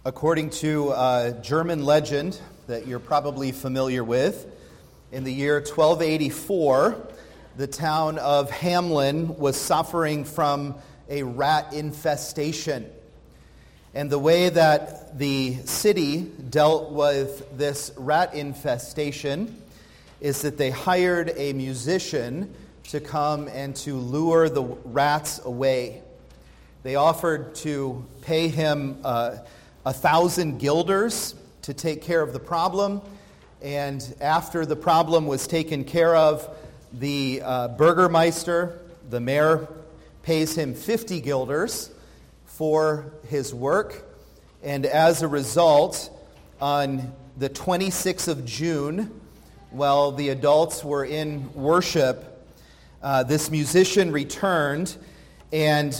According to a German legend that you're probably familiar with, in the year 1284, the town of Hamelin was suffering from a rat infestation. And the way that the city dealt with this rat infestation is that they hired a musician to come and to lure the rats away. They offered to pay him 1,000 guilders to take care of the problem, and after the problem was taken care of, the Burgermeister, the mayor, pays him 50 guilders for his work, and as a result, on the 26th of June, while the adults were in worship, this musician returned, and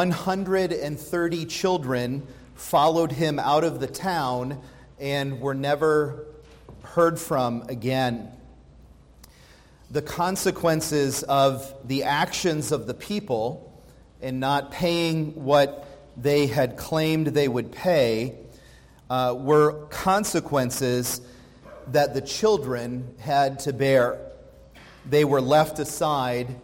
130 children followed him out of the town and were never heard from again. The consequences of the actions of the people in not paying what they had claimed they would pay were consequences that the children had to bear. They were left aside,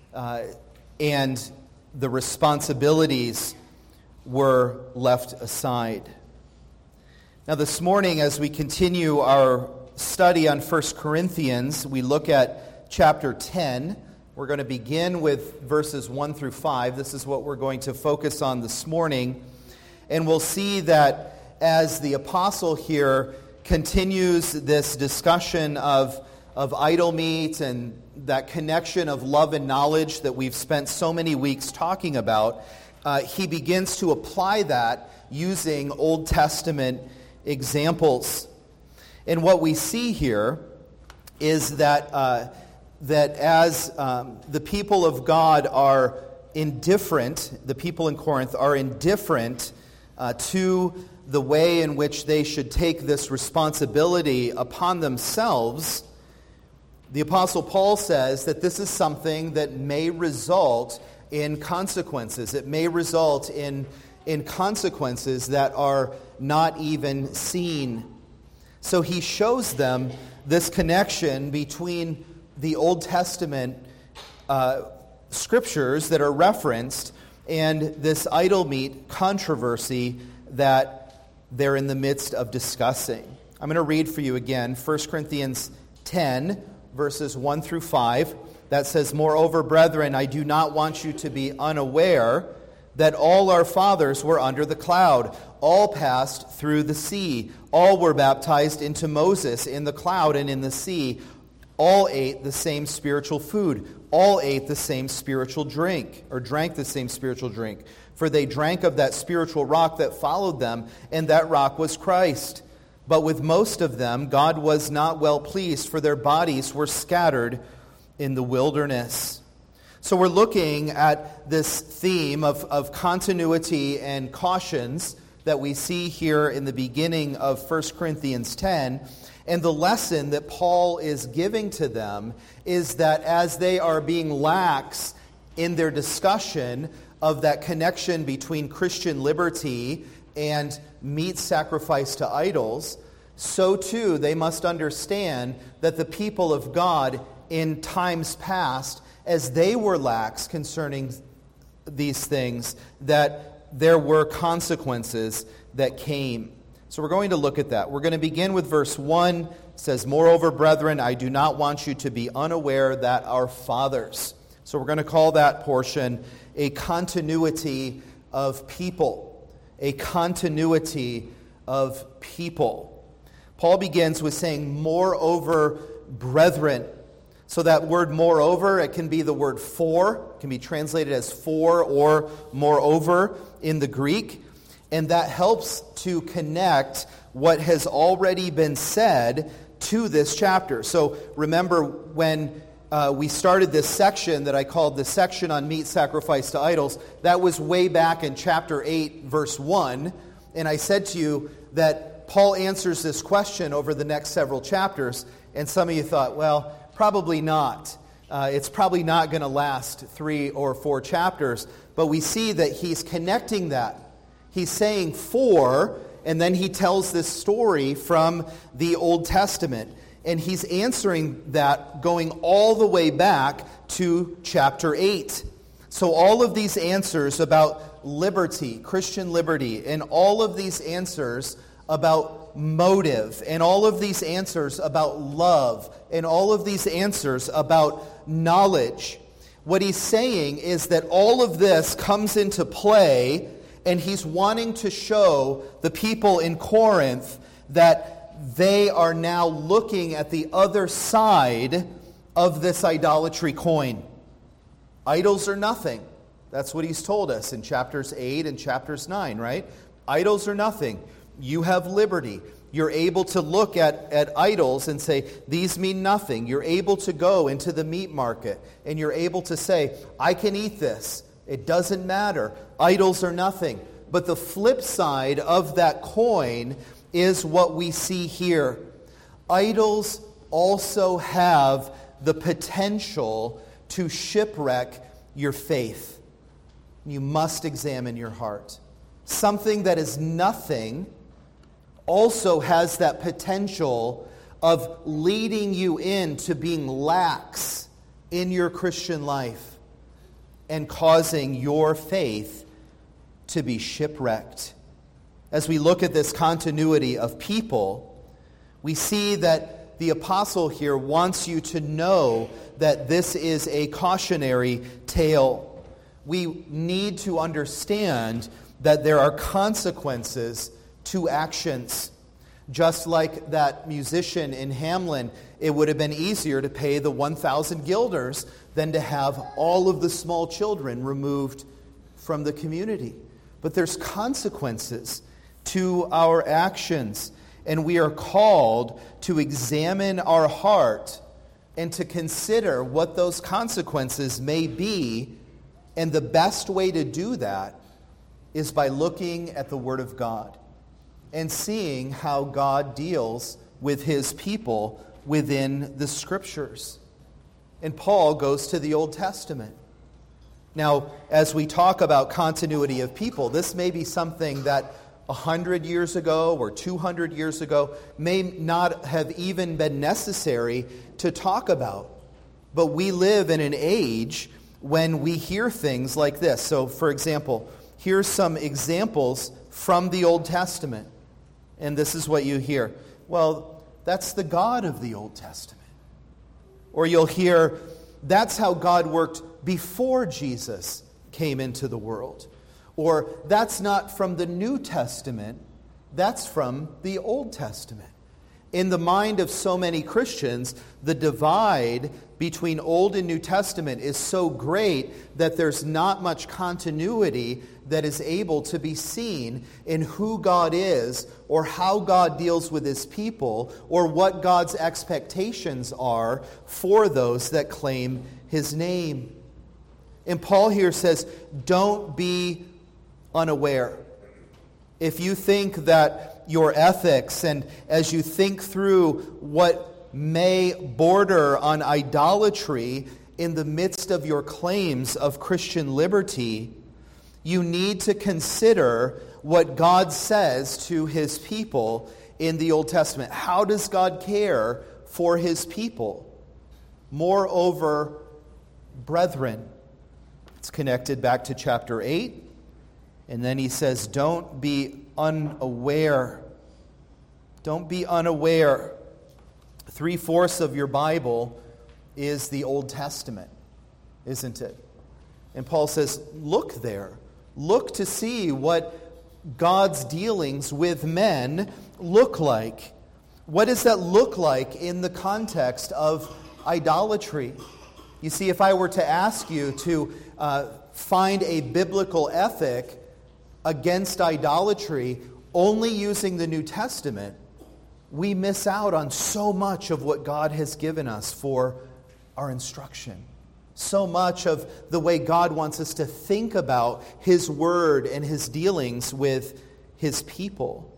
and the responsibilities were left aside. Now this morning, as we continue our study on 1 Corinthians, we look at chapter 10. We're going to begin with verses 1 through 5. This is what we're going to focus on this morning. And we'll see that as the apostle here continues this discussion of idol meat and that connection of love and knowledge that we've spent so many weeks talking about, he begins to apply that using Old Testament examples. And what we see here is that as the people of God are indifferent, the people in Corinth are indifferent to the way in which they should take this responsibility upon themselves, the Apostle Paul says that this is something that may result in consequences. It may result in consequences that are not even seen. So he shows them this connection between the Old Testament scriptures that are referenced and this idol meat controversy that they're in the midst of discussing. I'm going to read for you again 1 Corinthians 10, verses 1 through 5. That says, "Moreover, brethren, I do not want you to be unaware that all our fathers were under the cloud. All passed through the sea. All were baptized into Moses in the cloud and in the sea. All ate the same spiritual food. All ate the same spiritual drink, or drank the same spiritual drink. For they drank of that spiritual rock that followed them, and that rock was Christ. But with most of them, God was not well pleased, for their bodies were scattered in the wilderness." So we're looking at this theme of continuity and cautions that we see here in the beginning of 1 Corinthians 10. And the lesson that Paul is giving to them is that as they are being lax in their discussion of that connection between Christian liberty and meat sacrifice to idols, so too they must understand that the people of God in times past, as they were lax concerning these things, that there were consequences that came. So we're going to look at that. We're going to begin with verse 1. It says, "Moreover, brethren, I do not want you to be unaware that our fathers." So we're going to call that portion a continuity of people. A continuity of people. Paul begins with saying, "Moreover, brethren." So that word moreover, it can be the word for. It can be translated as for or moreover in the Greek. And that helps to connect what has already been said to this chapter. So remember when we started this section that I called the section on meat sacrifice to idols, that was way back in chapter 8, verse 1. And I said to you that Paul answers this question over the next several chapters. And some of you thought, well, probably not. It's probably not going to last 3 or 4 chapters. But we see that he's connecting that. He's saying for, And then he tells this story from the Old Testament. And he's answering that going all the way back to chapter 8. So all of these answers about liberty, Christian liberty, and all of these answers about motive, and all of these answers about love, and all of these answers about knowledge. What he's saying is that all of this comes into play, and he's wanting to show the people in Corinth that they are now looking at the other side of this idolatry coin. Idols are nothing. That's what he's told us in chapters 8 and chapters 9, right? Idols are nothing. You have liberty. You're able to look at idols and say, these mean nothing. You're able to go into the meat market and you're able to say, I can eat this. It doesn't matter. Idols are nothing. But the flip side of that coin is what we see here. Idols also have the potential to shipwreck your faith. You must examine your heart. Something that is nothing also has that potential of leading you into being lax in your Christian life and causing your faith to be shipwrecked. As we look at this continuity of people, we see that the apostle here wants you to know that this is a cautionary tale. We need to understand that there are consequences to actions. Just like that musician in Hamelin, it would have been easier to pay the 1,000 guilders than to have all of the small children removed from the community. But there's consequences to our actions, and we are called to examine our heart and to consider what those consequences may be, and the best way to do that is by looking at the Word of God and seeing how God deals with His people within the Scriptures. And Paul goes to the Old Testament. Now, as we talk about continuity of people, this may be something that 100 years ago or 200 years ago may not have even been necessary to talk about. But we live in an age when we hear things like this. So, for example, here's some examples from the Old Testament. And this is what you hear. Well, that's the God of the Old Testament. Or you'll hear, that's how God worked before Jesus came into the world. Or that's not from the New Testament, that's from the Old Testament. In the mind of so many Christians, the divide between Old and New Testament is so great that there's not much continuity that is able to be seen in who God is, or how God deals with His people, or what God's expectations are for those that claim His name. And Paul here says, don't be unaware. If you think that your ethics, and as you think through what may border on idolatry in the midst of your claims of Christian liberty, you need to consider what God says to His people in the Old Testament. How does God care for His people? Moreover, brethren. It's connected back to chapter 8. And then he says, don't be unaware. Don't be unaware. 3/4 of your Bible is the Old Testament, isn't it? And Paul says, look there. Look to see what God's dealings with men look like. What does that look like in the context of idolatry? You see, if I were to ask you to find a biblical ethic against idolatry only using the New Testament, we miss out on so much of what God has given us for our instruction. So much of the way God wants us to think about His Word and His dealings with His people.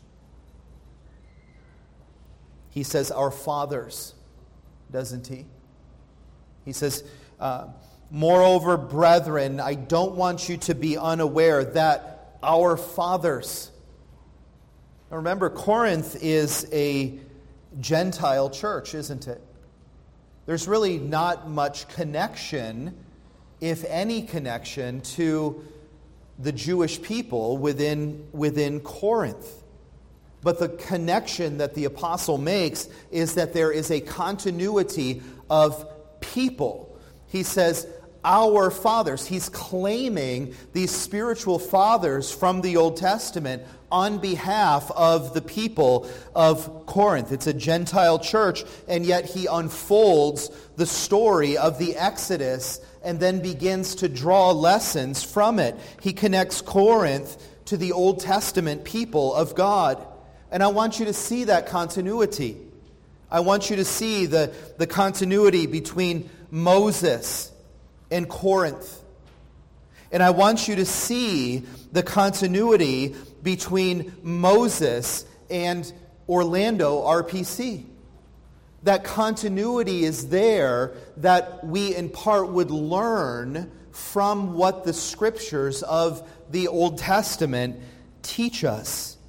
He says, our fathers, doesn't He? He says, moreover, brethren, I don't want you to be unaware that our fathers. Now remember, Corinth is a Gentile church, isn't it? There's really not much connection, if any connection, to the Jewish people within Corinth. But the connection that the apostle makes is that there is a continuity of people. He says, our fathers. He's claiming these spiritual fathers from the Old Testament on behalf of the people of Corinth. It's a Gentile church, and yet he unfolds the story of the Exodus and then begins to draw lessons from it. He connects Corinth to the Old Testament people of God. And I want you to see that continuity. I want you to see the continuity between Moses and Corinth. And I want you to see the continuity between Moses and Orlando RPC. That continuity is there that we in part would learn from what the scriptures of the Old Testament teach us.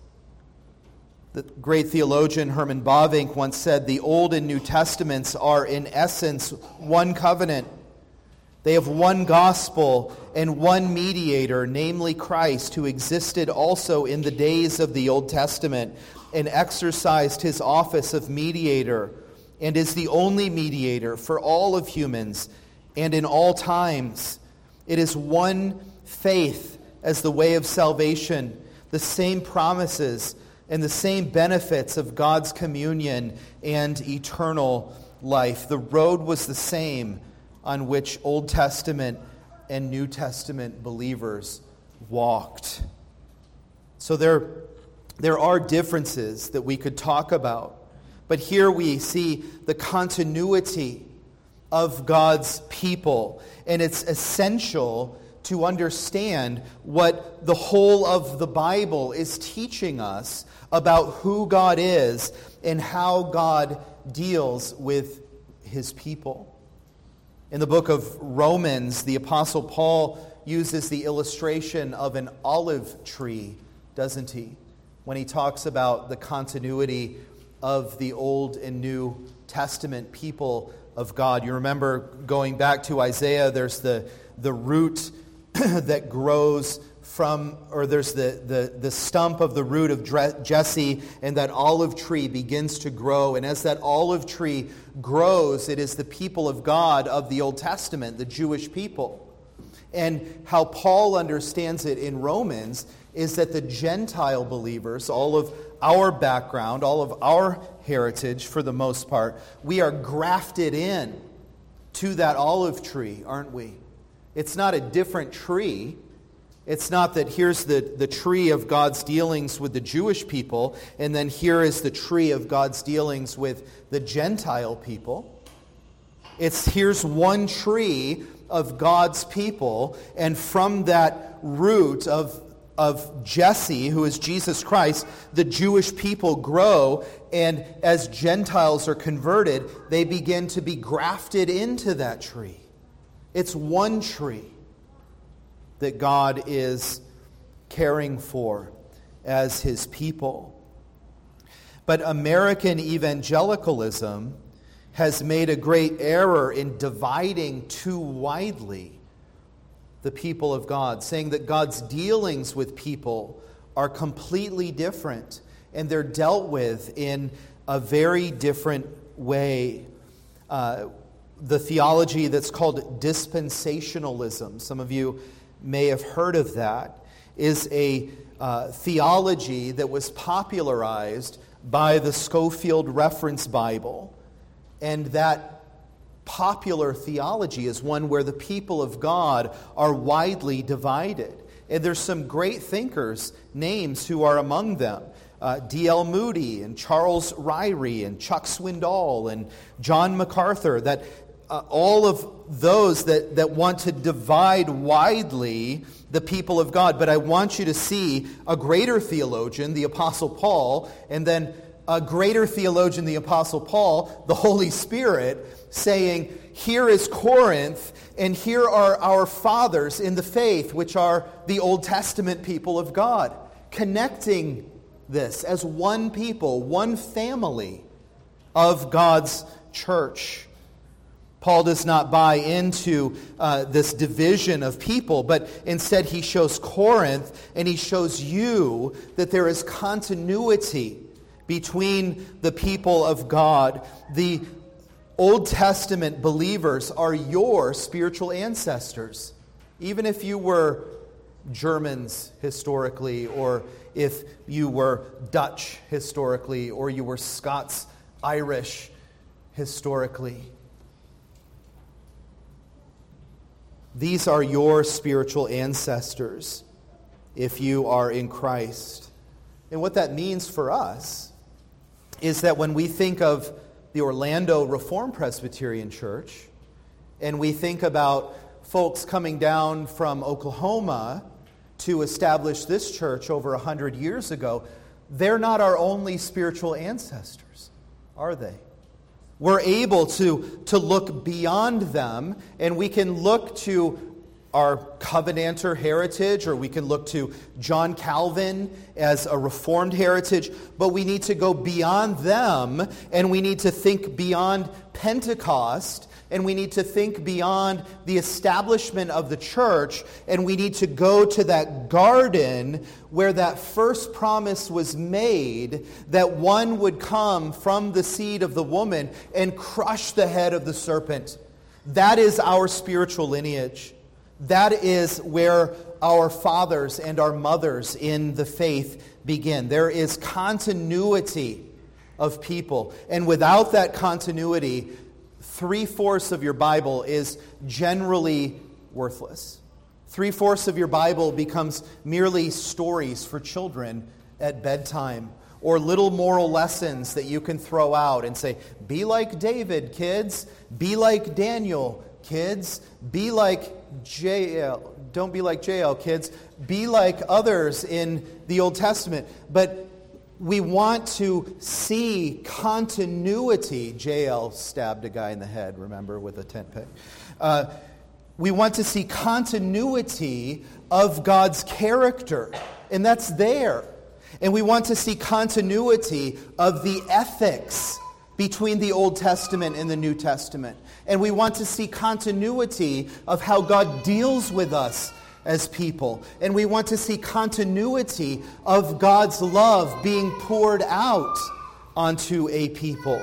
The great theologian Herman Bavinck once said, the Old and New Testaments are in essence one covenant. They have one gospel and one mediator, namely Christ, who existed also in the days of the Old Testament and exercised his office of mediator and is the only mediator for all of humans and in all times. It is one faith as the way of salvation, the same promises and the same benefits of God's communion and eternal life. The road was the same on which Old Testament and New Testament believers walked. So there are differences that we could talk about. But here we see the continuity of God's people. And it's essential to understand what the whole of the Bible is teaching us about who God is and how God deals with his people. In the book of Romans, the Apostle Paul uses the illustration of an olive tree, doesn't he? When he talks about the continuity of the Old and New Testament people of God. You remember going back to Isaiah, there's the root that grows from, or there's the stump of the root of Jesse, and that olive tree begins to grow. And as that olive tree grows, it is the people of God of the Old Testament, the Jewish people. And how Paul understands it in Romans is that the Gentile believers, all of our background, all of our heritage for the most part, we are grafted in to that olive tree, aren't we? It's not a different tree. It's not that here's the tree of God's dealings with the Jewish people, and then here is the tree of God's dealings with the Gentile people. It's here's one tree of God's people, and from that root of Jesse, who is Jesus Christ, the Jewish people grow, and as Gentiles are converted, they begin to be grafted into that tree. It's one tree that God is caring for as his people. But American evangelicalism has made a great error in dividing too widely the people of God, saying that God's dealings with people are completely different and they're dealt with in a very different way. The theology that's called dispensationalism, some of you may have heard of that, is a theology that was popularized by the Scofield Reference Bible. And that popular theology is one where the people of God are widely divided. And there's some great thinkers, names who are among them. D.L. Moody and Charles Ryrie and Chuck Swindoll and John MacArthur, that all of those that want to divide widely the people of God. But I want you to see a greater theologian, the Apostle Paul, and then a greater theologian, the Apostle Paul, the Holy Spirit, saying, here is Corinth, and here are our fathers in the faith, which are the Old Testament people of God, connecting this as one people, one family of God's church. Paul does not buy into this division of people, but instead he shows Corinth and he shows you that there is continuity between the people of God. The Old Testament believers are your spiritual ancestors. Even if you were Germans historically, or if you were Dutch historically, or you were Scots-Irish historically. These are your spiritual ancestors if you are in Christ. And what that means for us is that when we think of the Orlando Reformed Presbyterian Church, and we think about folks coming down from Oklahoma to establish this church over 100 years ago, they're not our only spiritual ancestors, are they? We're able to look beyond them, and we can look to our Covenanter heritage, or we can look to John Calvin as a Reformed heritage, but we need to go beyond them, and we need to think beyond Pentecost, and we need to think beyond the establishment of the church, and we need to go to that garden where that first promise was made, that one would come from the seed of the woman and crush the head of the serpent. That is our spiritual lineage. That is where our fathers and our mothers in the faith begin. There is continuity of people, and without that continuity, 3/4 of your Bible is generally worthless. 3/4 of your Bible becomes merely stories for children at bedtime, or little moral lessons that you can throw out and say, be like David, kids. Be like Daniel, kids. Be like Jael. Don't be like Jael, kids. Be like others in the Old Testament. But we want to see continuity. Jael stabbed a guy in the head, remember, with a tent peg. We want to see continuity of God's character, and that's there. And we want to see continuity of the ethics between the Old Testament and the New Testament. And we want to see continuity of how God deals with us as people. And we want to see continuity of God's love being poured out onto a people.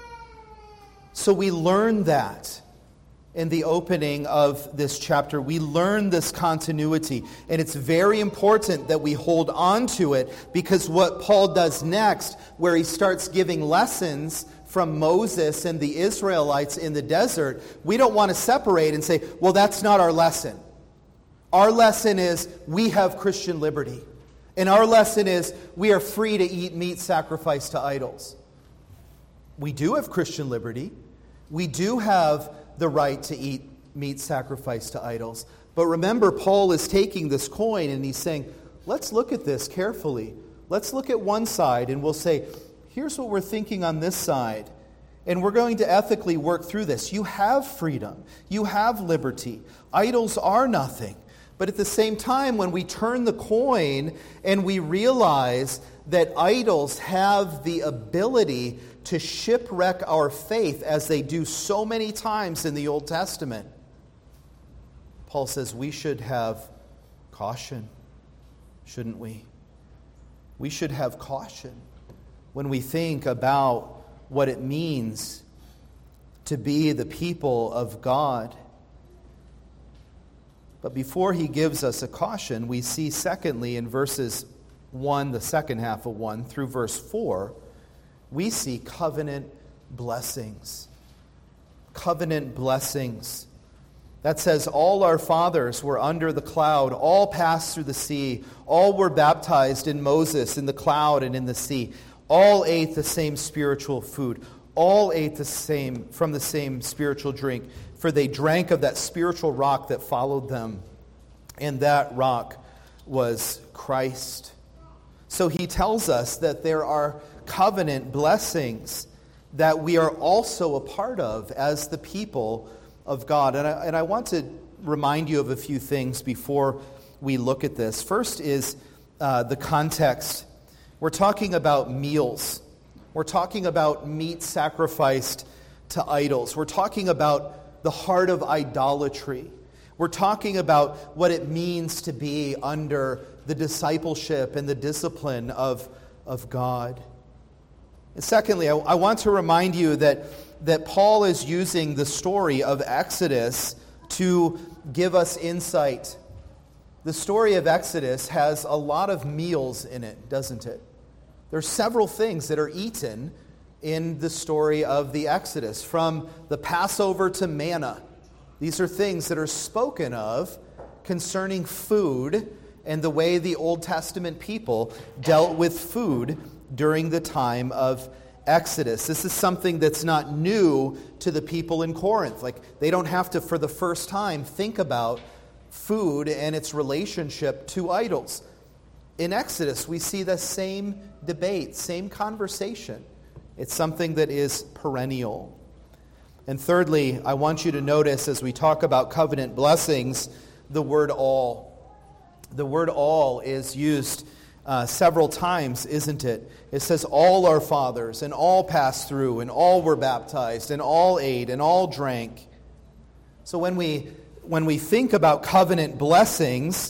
So we learn that in the opening of this chapter. We learn this continuity. And it's very important that we hold on to it, because what Paul does next, where he starts giving lessons from Moses and the Israelites in the desert, we don't want to separate and say, well, that's not our lesson. Our lesson is we have Christian liberty. And our lesson is we are free to eat meat sacrificed to idols. We do have Christian liberty. We do have the right to eat meat sacrificed to idols. But remember, Paul is taking this coin and he's saying, let's look at this carefully. Let's look at one side and we'll say, here's what we're thinking on this side. And we're going to ethically work through this. You have freedom. You have liberty. Idols are nothing. But at the same time, when we turn the coin and we realize that idols have the ability to shipwreck our faith, as they do so many times in the Old Testament, Paul says we should have caution, shouldn't we? We should have caution when we think about what it means to be the people of God. But before he gives us a caution, we see secondly in verses 1, the second half of 1, through verse 4, we see covenant blessings. Covenant blessings. That says, all our fathers were under the cloud, all passed through the sea, all were baptized in Moses, in the cloud and in the sea. All ate the same spiritual food. All ate from the same spiritual drink. For they drank of that spiritual rock that followed them. And that rock was Christ. So he tells us that there are covenant blessings that we are also a part of as the people of God. And I want to remind you of a few things before we look at this. First is the context. We're talking about meals. We're talking about meat sacrificed to idols. We're talking about the heart of idolatry. We're talking about what it means to be under the discipleship and the discipline of God. And secondly, I want to remind you that Paul is using the story of Exodus to give us insight. The story of Exodus has a lot of meals in it, doesn't it? There's several things that are eaten in the story of the Exodus, from the Passover to manna. These are things that are spoken of concerning food and the way the Old Testament people dealt with food during the time of Exodus. This is something that's not new to the people in Corinth. Like, they don't have to, for the first time, think about food and its relationship to idols. In Exodus, we see the same debate, same conversation. It's something that is perennial. And thirdly, I want you to notice, as we talk about covenant blessings, the word all. The word all is used several times, isn't it? It says all our fathers, and all passed through, and all were baptized, and all ate, and all drank. So when we think about covenant blessings,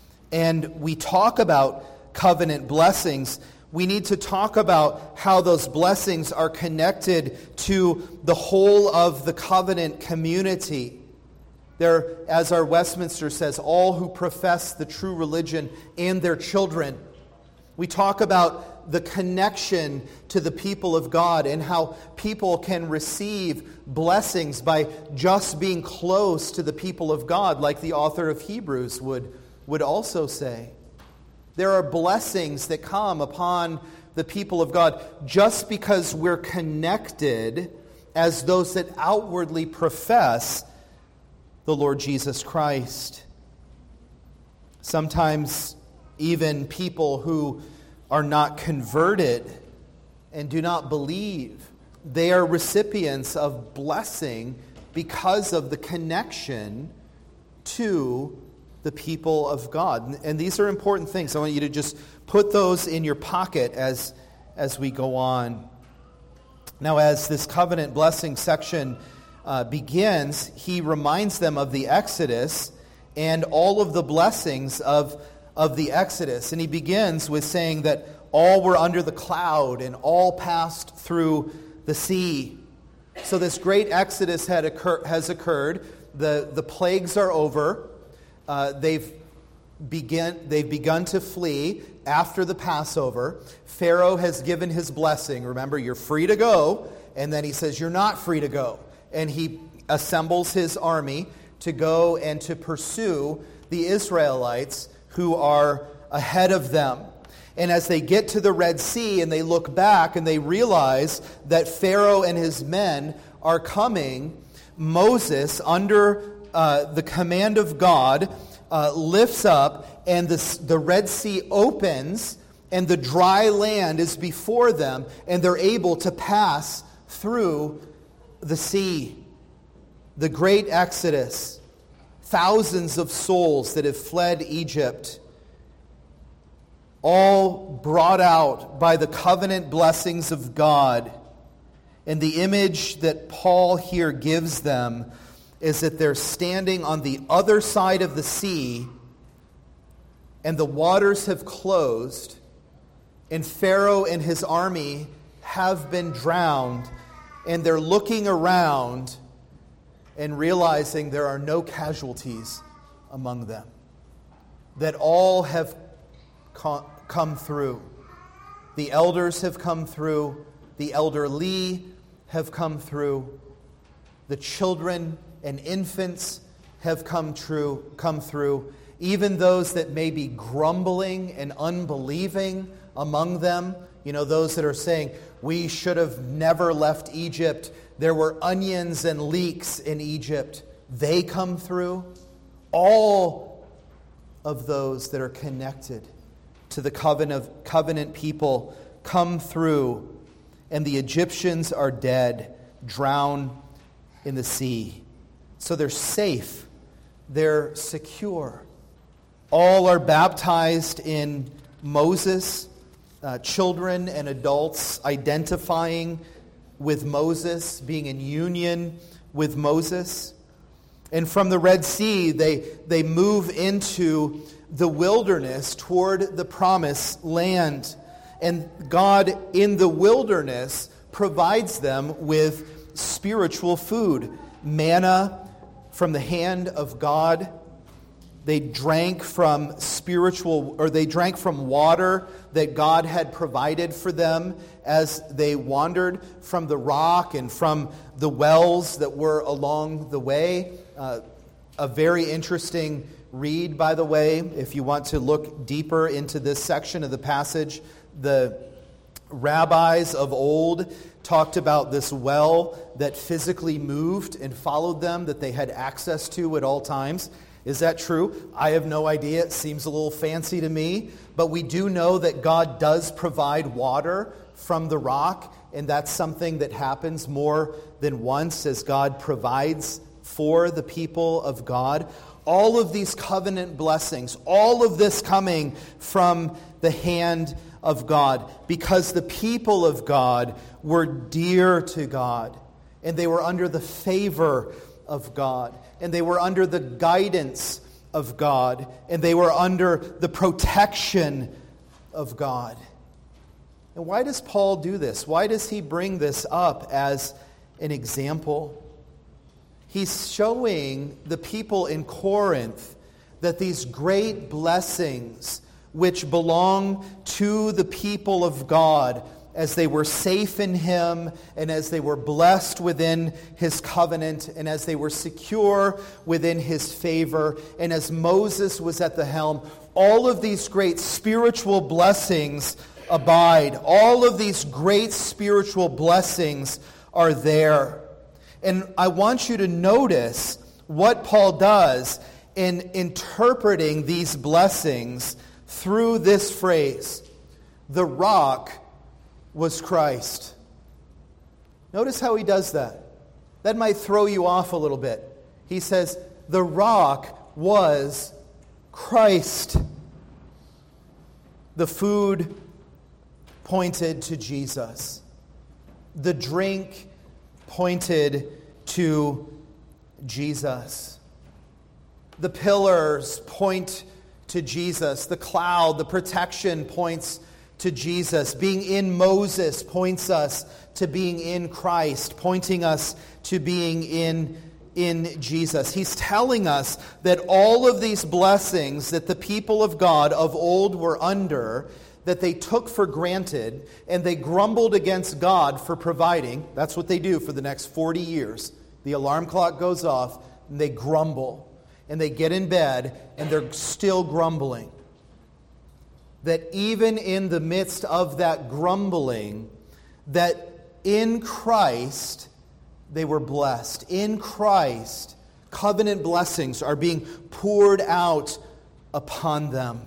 and we talk about covenant blessings, we need to talk about how those blessings are connected to the whole of the covenant community. There, as our Westminster says, all who profess the true religion and their children. We talk about the connection to the people of God and how people can receive blessings by just being close to the people of God, like the author of Hebrews would also say. There are blessings that come upon the people of God just because we're connected as those that outwardly profess the Lord Jesus Christ. Sometimes even people who are not converted and do not believe, they are recipients of blessing because of the connection to the people of God. And these are important things. I want you to just put those in your pocket as we go on. Now, as this covenant blessing section begins, he reminds them of the Exodus and all of the blessings of the Exodus. And he begins with saying that all were under the cloud and all passed through the sea. So this great Exodus has occurred. The plagues are over. They've begun to flee after the Passover. Pharaoh has given his blessing. Remember, you're free to go. And then he says, you're not free to go. And he assembles his army to go and to pursue the Israelites who are ahead of them. And as they get to the Red Sea and they look back and they realize that Pharaoh and his men are coming, Moses, under the command of God, lifts up, and the Red Sea opens, and the dry land is before them, and they're able to pass through the sea. The great Exodus, thousands of souls that have fled Egypt, all brought out by the covenant blessings of God. And the image that Paul here gives them is that they're standing on the other side of the sea, and the waters have closed, and Pharaoh and his army have been drowned, and they're looking around and realizing there are no casualties among them, that all have come through. The elders have come through, the elderly have come through, the children and infants have come through. Even those that may be grumbling and unbelieving among them, those that are saying, we should have never left Egypt. There were onions and leeks in Egypt. They come through. All of those that are connected to the covenant people come through, and the Egyptians are dead, drowned in the sea. So they're safe. They're secure. All are baptized in Moses, children and adults identifying with Moses, being in union with Moses. And from the Red Sea, they move into the wilderness toward the promised land. And God in the wilderness provides them with spiritual food, manna from the hand of God. They drank from water that God had provided for them as they wandered from the rock and from the wells that were along the way. A very interesting read, by the way, if you want to look deeper into this section of the passage. The rabbis of old talked about this well that physically moved and followed them, that they had access to at all times. Is that true? I have no idea. It seems a little fancy to me. But we do know that God does provide water from the rock, and that's something that happens more than once as God provides for the people of God. All of these covenant blessings, all of this coming from the hand of God, because the people of God were dear to God, and they were under the favor of God, and they were under the guidance of God, and they were under the protection of God. And why does Paul do this? Why does he bring this up as an example? He's showing the people in Corinth that these great blessings which belong to the people of God as they were safe in Him and as they were blessed within His covenant and as they were secure within His favor and as Moses was at the helm, all of these great spiritual blessings abide. All of these great spiritual blessings are there. And I want you to notice what Paul does in interpreting these blessings through this phrase: the rock was Christ. Notice how he does that. That might throw you off a little bit. He says, the rock was Christ. The food pointed to Jesus. The drink pointed to Jesus. The pillars point to Jesus. The cloud, the protection points to Jesus. Being in Moses points us to being in Christ, pointing us to being in Jesus. He's telling us that all of these blessings that the people of God of old were under, that they took for granted, and they grumbled against God for providing. That's what they do for the next 40 years. The alarm clock goes off, and they grumble. And they get in bed, and they're still grumbling. That even in the midst of that grumbling, that in Christ they were blessed. In Christ, covenant blessings are being poured out upon them.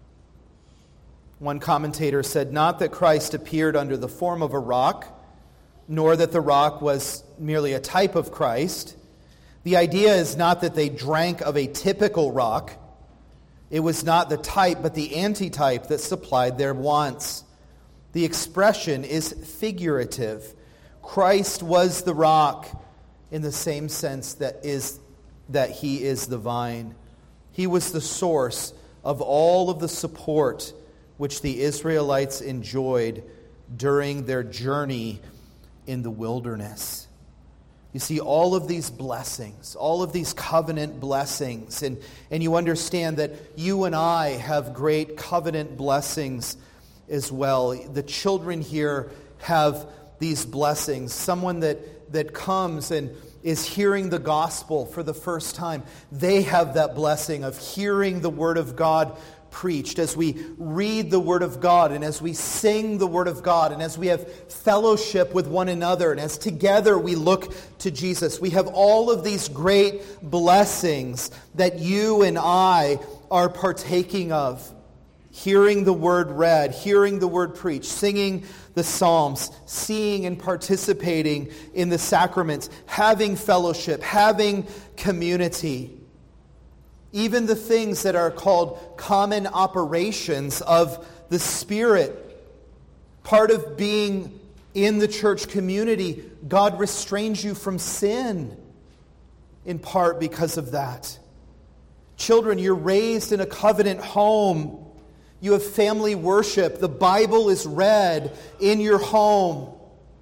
One commentator said, not that Christ appeared under the form of a rock, nor that the rock was merely a type of Christ. The idea is not that they drank of a typical rock. It was not the type, but the antitype that supplied their wants. The expression is figurative. Christ was the rock in the same sense that He is the vine. He was the source of all of the support which the Israelites enjoyed during their journey in the wilderness. You see, all of these blessings, all of these covenant blessings, and you understand that you and I have great covenant blessings as well. The children here have these blessings. Someone that comes and is hearing the gospel for the first time, they have that blessing of hearing the Word of God preached. As we read the Word of God and as we sing the Word of God and as we have fellowship with one another and as together we look to Jesus, we have all of these great blessings that you and I are partaking of. Hearing the Word read, hearing the Word preached, singing the Psalms, seeing and participating in the sacraments, having fellowship, having community. Even the things that are called common operations of the Spirit, Part of being in the church community, God restrains you from sin, in part because of that. Children, you're raised in a covenant home. You have family worship. The Bible is read in your home.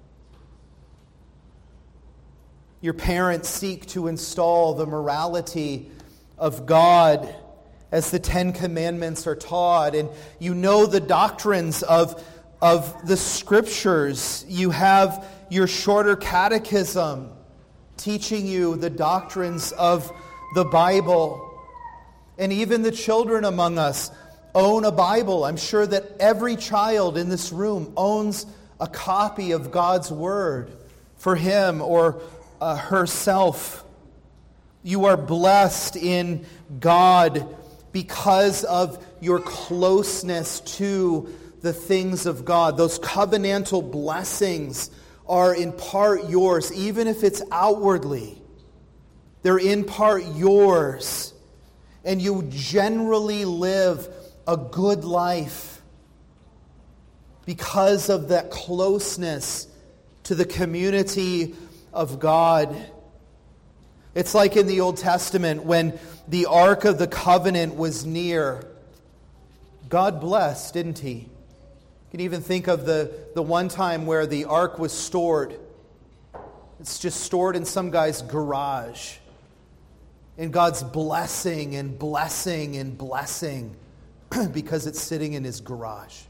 Your parents seek to install the morality of God as the Ten Commandments are taught. And you know the doctrines of the Scriptures. You have your shorter catechism teaching you the doctrines of the Bible. And even the children among us own a Bible. I'm sure that every child in this room owns a copy of God's Word for him or herself. You are blessed in God because of your closeness to the things of God. Those covenantal blessings are in part yours, even if it's outwardly. They're in part yours. And you generally live a good life because of that closeness to the community of God. It's like in the Old Testament when the Ark of the Covenant was near. God blessed, didn't He? You can even think of the one time where the Ark was stored. It's just stored in some guy's garage. And God's blessing and blessing and blessing because it's sitting in His garage.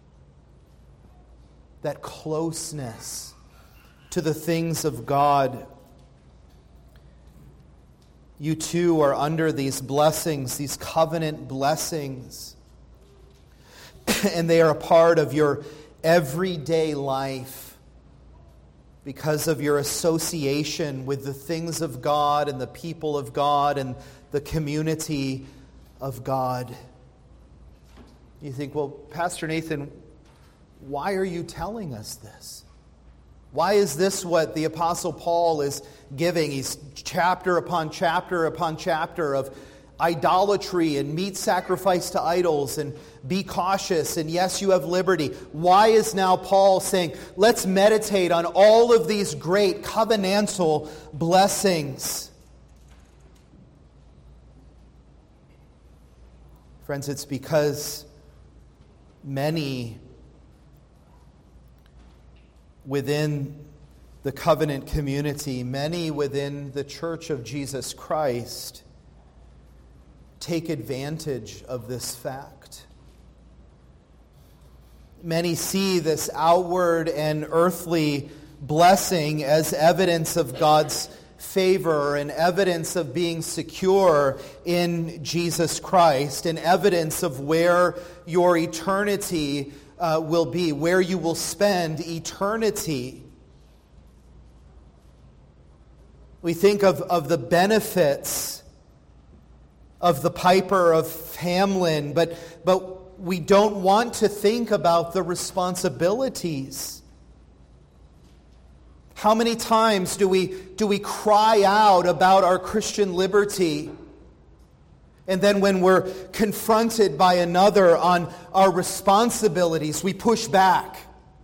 That closeness to the things of God. You too are under these blessings, these covenant blessings. And they are a part of your everyday life because of your association with the things of God and the people of God and the community of God. You think, well, Pastor Nathan, why are you telling us this? Why is this what the Apostle Paul is giving? He's chapter upon chapter upon chapter of idolatry and meat sacrifice to idols and be cautious and yes, you have liberty. Why is now Paul saying, let's meditate on all of these great covenantal blessings? Friends, it's because many within the covenant community, many within the Church of Jesus Christ, take advantage of this fact. Many see this outward and earthly blessing as evidence of God's favor and evidence of being secure in Jesus Christ and evidence of where your eternity will be, where you will spend eternity. We think of the benefits of the Piper of Hamelin, but we don't want to think about the responsibilities. How many times do we cry out about our Christian liberty? And then when we're confronted by another on our responsibilities, we push back.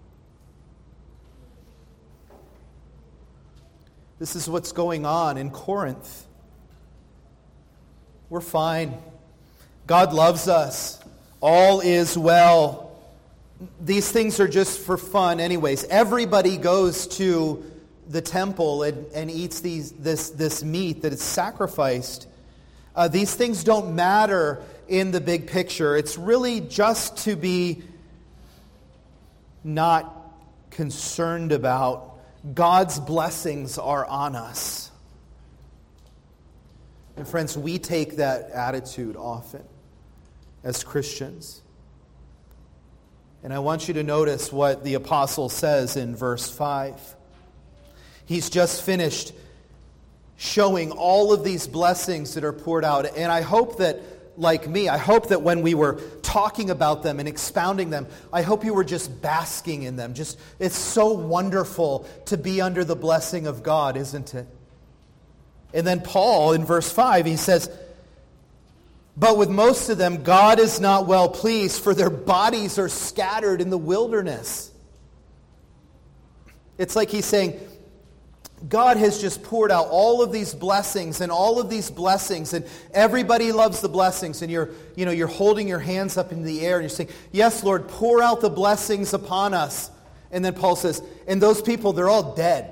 This is what's going on in Corinth. We're fine. God loves us. All is well. These things are just for fun anyways. Everybody goes to the temple and eats this meat that is sacrificed. These things don't matter in the big picture. It's really just to be not concerned about. God's blessings are on us. And friends, we take that attitude often as Christians. And I want you to notice what the apostle says in verse 5. He's just finished showing all of these blessings that are poured out. And I hope that, like me, I hope that when we were talking about them and expounding them, I hope you were just basking in them. It's so wonderful to be under the blessing of God, isn't it? And then Paul, in verse 5, he says, but with most of them, God is not well pleased, for their bodies are scattered in the wilderness. It's like he's saying, God has just poured out all of these blessings and all of these blessings, and everybody loves the blessings, and you're holding your hands up in the air and you're saying, yes, Lord, pour out the blessings upon us. And then Paul says, and those people, they're all dead.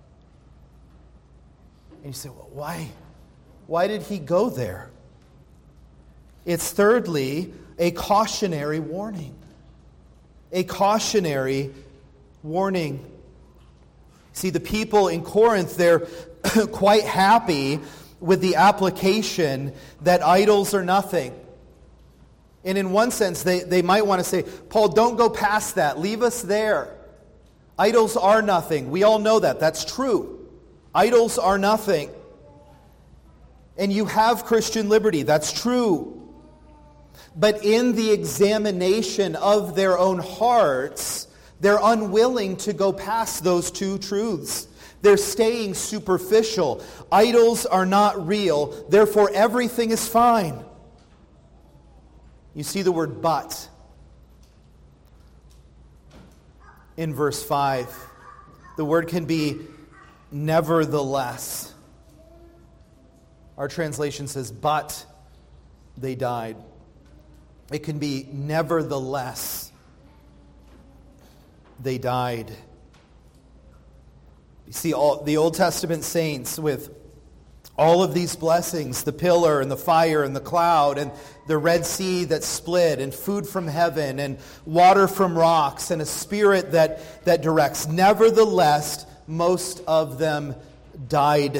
And you say, well, why? Why did he go there? It's thirdly, a cautionary warning. A cautionary warning. See, the people in Corinth, they're quite happy with the application that idols are nothing. And in one sense, they might want to say, Paul, don't go past that. Leave us there. Idols are nothing. We all know that. That's true. Idols are nothing. And you have Christian liberty. That's true. But in the examination of their own hearts, they're unwilling to go past those two truths. They're staying superficial. Idols are not real. Therefore, everything is fine. You see the word but in verse 5. The word can be nevertheless. Our translation says, but they died. It can be nevertheless. They died. You see, all the Old Testament saints with all of these blessings, the pillar and the fire and the cloud and the Red Sea that split and food from heaven and water from rocks and a spirit that directs. Nevertheless, most of them died.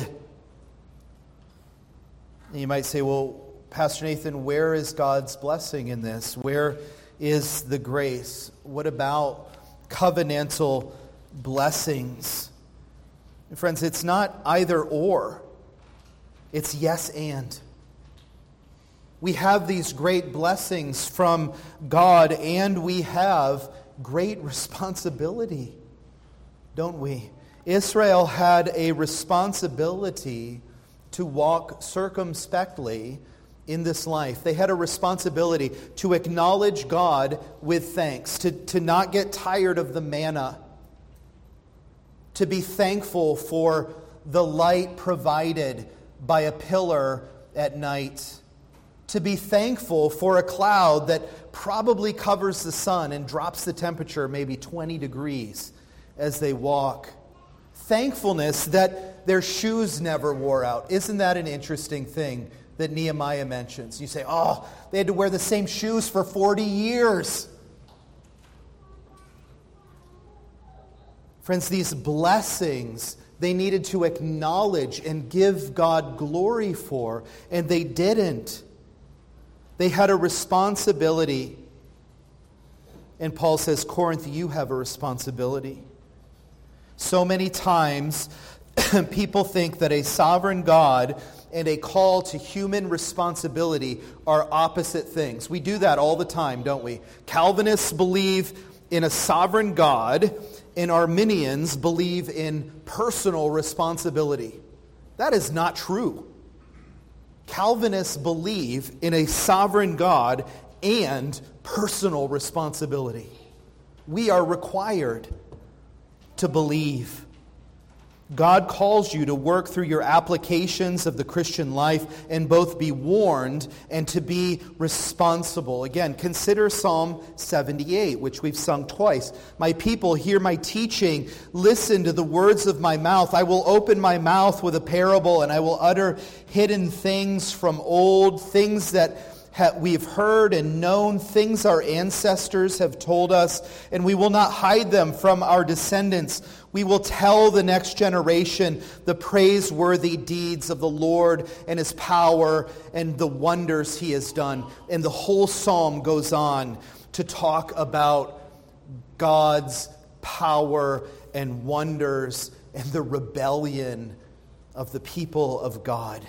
And you might say, well, Pastor Nathan, where is God's blessing in this? Where is the grace? What about covenantal blessings? And friends, it's not either or. It's yes and. We have these great blessings from God, and we have great responsibility, don't we? Israel had a responsibility to walk circumspectly in this life. They had a responsibility to acknowledge God with thanks, to not get tired of the manna, to be thankful for the light provided by a pillar at night, to be thankful for a cloud that probably covers the sun and drops the temperature maybe 20 degrees as they walk. Thankfulness that their shoes never wore out. Isn't that an interesting thing that Nehemiah mentions? You say, oh, they had to wear the same shoes for 40 years. Friends, these blessings they needed to acknowledge and give God glory for, and they didn't. They had a responsibility. And Paul says, Corinth, you have a responsibility. So many times, people think that a sovereign God and a call to human responsibility are opposite things. We do that all the time, don't we? Calvinists believe in a sovereign God, and Arminians believe in personal responsibility. That is not true. Calvinists believe in a sovereign God and personal responsibility. We are required to believe. God calls you to work through your applications of the Christian life and both be warned and to be responsible. Again, consider Psalm 78, which we've sung twice. My people, hear my teaching. Listen to the words of my mouth. I will open my mouth with a parable, and I will utter hidden things from old, things that we've heard and known, things our ancestors have told us, and we will not hide them from our descendants. We will tell the next generation the praiseworthy deeds of the Lord and His power and the wonders He has done. And the whole psalm goes on to talk about God's power and wonders and the rebellion of the people of God.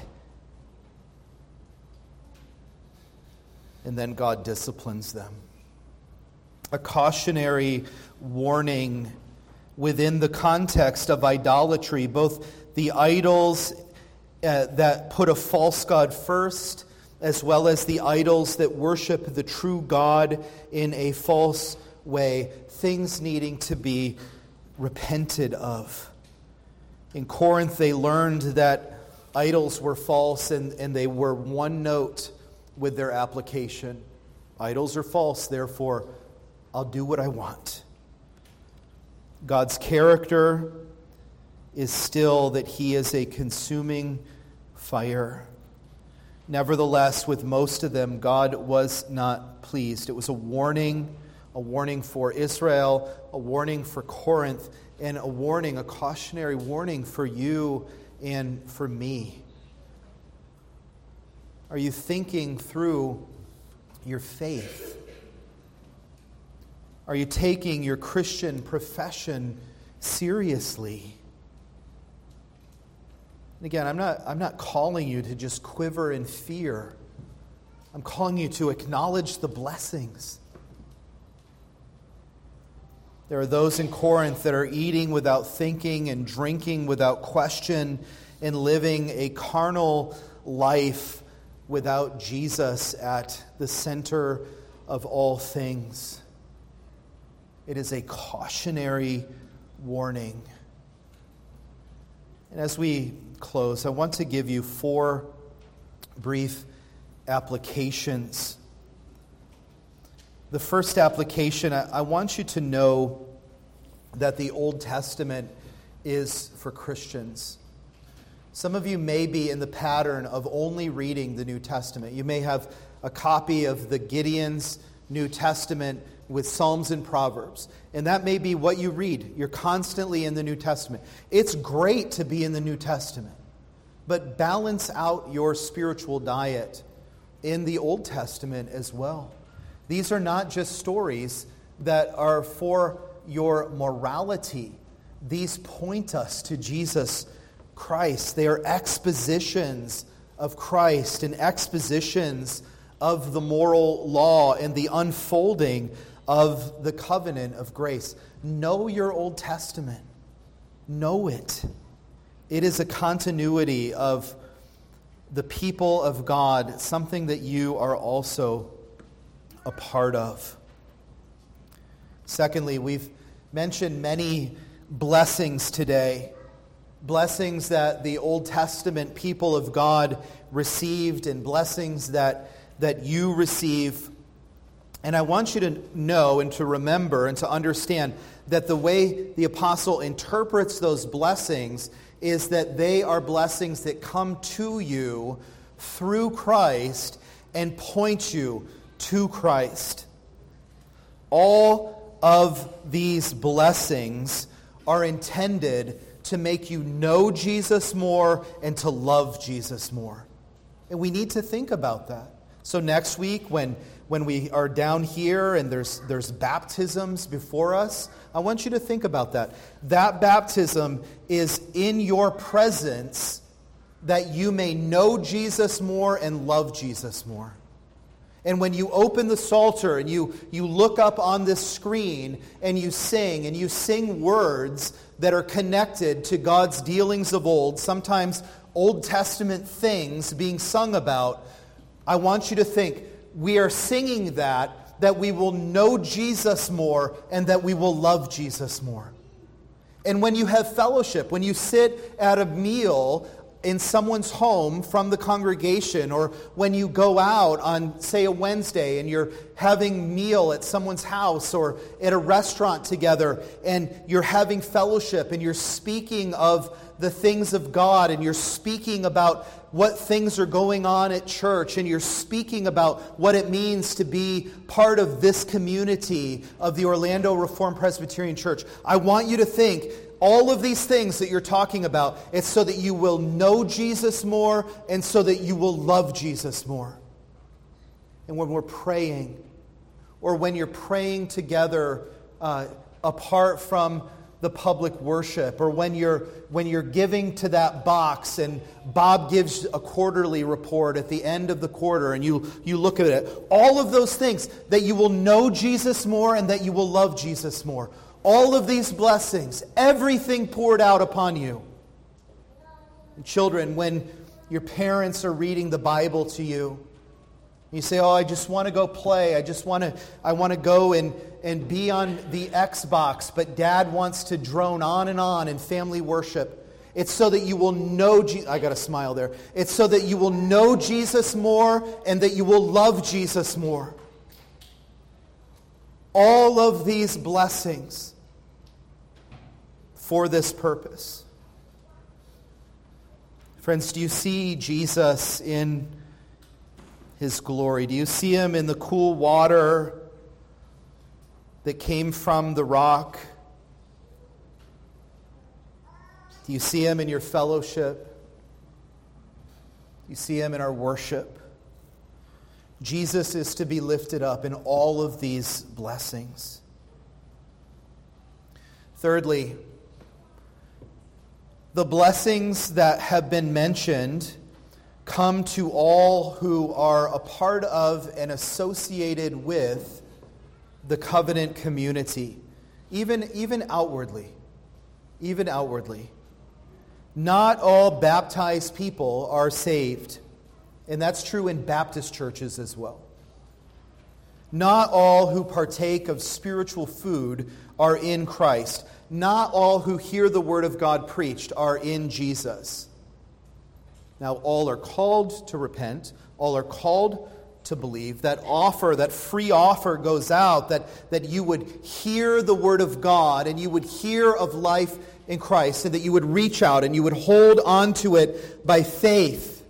And then God disciplines them. A cautionary warning within the context of idolatry, both the idols that put a false god first, as well as the idols that worship the true God in a false way, things needing to be repented of. In Corinth, they learned that idols were false, and they were one note with their application. Idols are false, therefore I'll do what I want. God's character is still that he is a consuming fire. Nevertheless, with most of them, God was not pleased. It was a warning for Israel, a warning for Corinth, and a cautionary warning for you and for me. Are you thinking through your faith? Are you taking your Christian profession seriously? And again, I'm not calling you to just quiver in fear. I'm calling you to acknowledge the blessings. There are those in Corinth that are eating without thinking and drinking without question and living a carnal life without Jesus at the center of all things. It is a cautionary warning. And as we close, I want to give you 4 brief applications. The first application, I want you to know that the Old Testament is for Christians. Some of you may be in the pattern of only reading the New Testament. You may have a copy of the Gideon's New Testament with Psalms and Proverbs, and that may be what you read. You're constantly in the New Testament. It's great to be in the New Testament, but balance out your spiritual diet in the Old Testament as well. These are not just stories that are for your morality. These point us to Jesus Christ. They are expositions of Christ and expositions of the moral law and the unfolding of the covenant of grace. Know your Old Testament. Know it. It is a continuity of the people of God, something that you are also a part of. Secondly, we've mentioned many blessings today. Blessings that the Old Testament people of God received and blessings that you receive. And I want you to know and to remember and to understand that the way the apostle interprets those blessings is that they are blessings that come to you through Christ and point you to Christ. All of these blessings are intended to make you know Jesus more and to love Jesus more. And we need to think about that. So next week when we are down here and there's baptisms before us, I want you to think about that. That baptism is in your presence that you may know Jesus more and love Jesus more. And when you open the Psalter and you look up on this screen and you sing words that are connected to God's dealings of old, sometimes Old Testament things being sung about, I want you to think, we are singing that we will know Jesus more and that we will love Jesus more. And when you have fellowship, when you sit at a meal in someone's home from the congregation, or when you go out on, say, a Wednesday and you're having meal at someone's house or at a restaurant together and you're having fellowship and you're speaking of the things of God and you're speaking about what things are going on at church and you're speaking about what it means to be part of this community of the Orlando Reformed Presbyterian Church, I want you to think, all of these things that you're talking about, it's so that you will know Jesus more and so that you will love Jesus more. And when we're praying, or when you're praying together apart from the public worship, or when you're giving to that box and Bob gives a quarterly report at the end of the quarter and you look at it, all of those things, that you will know Jesus more and that you will love Jesus more. All of these blessings, everything poured out upon you. And children, when your parents are reading the Bible to you, You say, I just want to go play. I want to go and be on the Xbox, but Dad wants to drone on in family worship. It's so that you will know I got a smile there. It's so that you will know Jesus more and that you will love Jesus more. All of these blessings for this purpose. Friends, do you see Jesus in His glory? Do you see Him in the cool water that came from the rock? Do you see Him in your fellowship? Do you see Him in our worship? Jesus is to be lifted up in all of these blessings. Thirdly, the blessings that have been mentioned come to all who are a part of and associated with the covenant community, even outwardly. Even outwardly. Not all baptized people are saved, and that's true in Baptist churches as well. Not all who partake of spiritual food are in Christ. Not all who hear the word of God preached are in Jesus. Now, all are called to repent. All are called to believe. That offer, that free offer goes out, that you would hear the word of God and you would hear of life in Christ, and that you would reach out and you would hold on to it by faith.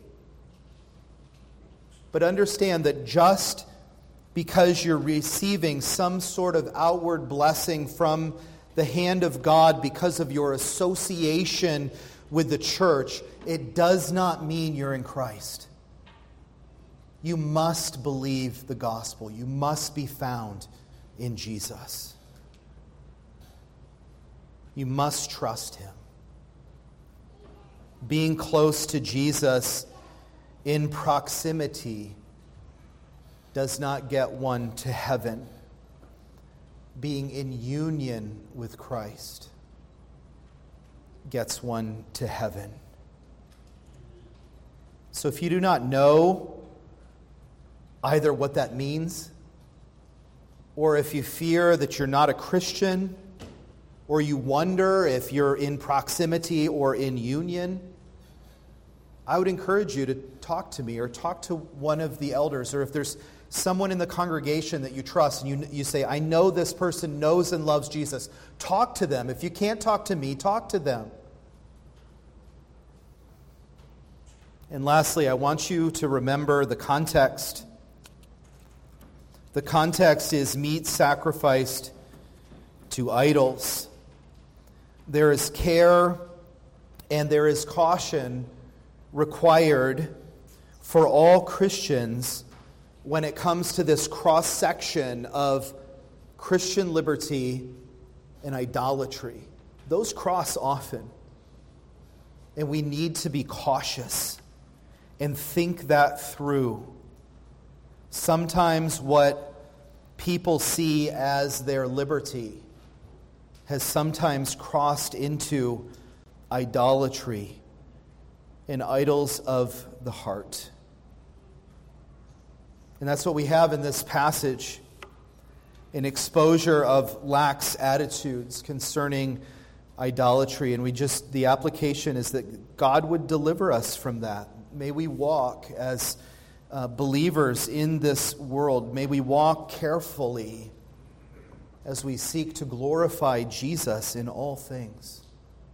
But understand that just because you're receiving some sort of outward blessing from the hand of God because of your association with the church, it does not mean you're in Christ. You must believe the gospel. You must be found in Jesus. You must trust Him. Being close to Jesus in proximity does not get one to heaven. Being in union with Christ gets one to heaven. So if you do not know either what that means, or if you fear that you're not a Christian, or you wonder if you're in proximity or in union, I would encourage you to talk to me or talk to one of the elders, or if there's someone in the congregation that you trust and you say, I know this person knows and loves Jesus, talk to them. If you can't talk to me, talk to them. And lastly, I want you to remember the context. The context is meat sacrificed to idols. There is care and there is caution required for all Christians when it comes to this cross-section of Christian liberty and idolatry. Those cross often. And we need to be cautious and think that through. Sometimes what people see as their liberty has sometimes crossed into idolatry and idols of the heart. And that's what we have in this passage, an exposure of lax attitudes concerning idolatry. And the application is that God would deliver us from that. May we walk as believers in this world. May we walk carefully as we seek to glorify Jesus in all things.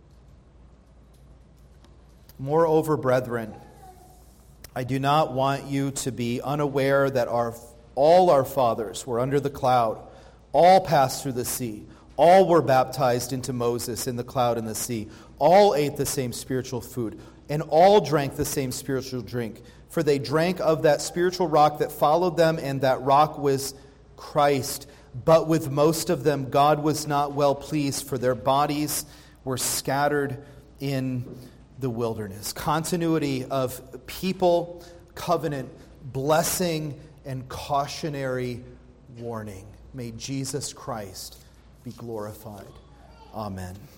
Moreover, brethren, I do not want you to be unaware that all our fathers were under the cloud, all passed through the sea, all were baptized into Moses in the cloud and the sea, all ate the same spiritual food, and all drank the same spiritual drink. For they drank of that spiritual rock that followed them, and that rock was Christ. But with most of them God was not well pleased, for their bodies were scattered in the wilderness. Continuity of people, covenant, blessing, and cautionary warning. May Jesus Christ be glorified. Amen.